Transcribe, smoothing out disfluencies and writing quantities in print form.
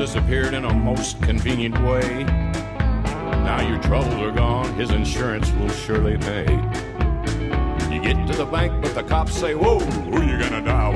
disappeared in a most convenient way. Now your troubles are gone, his insurance will surely pay. You get to the bank, but the cops say, whoa, who you gonna die